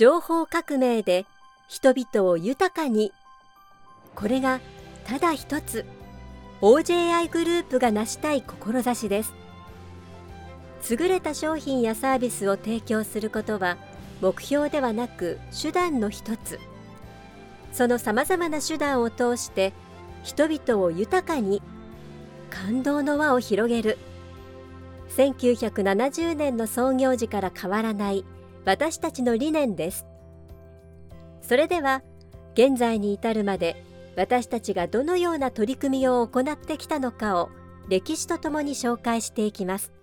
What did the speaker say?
情報革命で人々を豊かに。これがただ一つ OJI グループが成したい志です。優れた商品やサービスを提供することは目標ではなく手段の一つ。そのさまざまな手段を通して人々を豊かに、感動の輪を広げる。1970年の創業時から変わらない私たちの理念です。それでは現在に至るまで私たちがどのような取り組みを行ってきたのかを歴史とともに紹介していきます。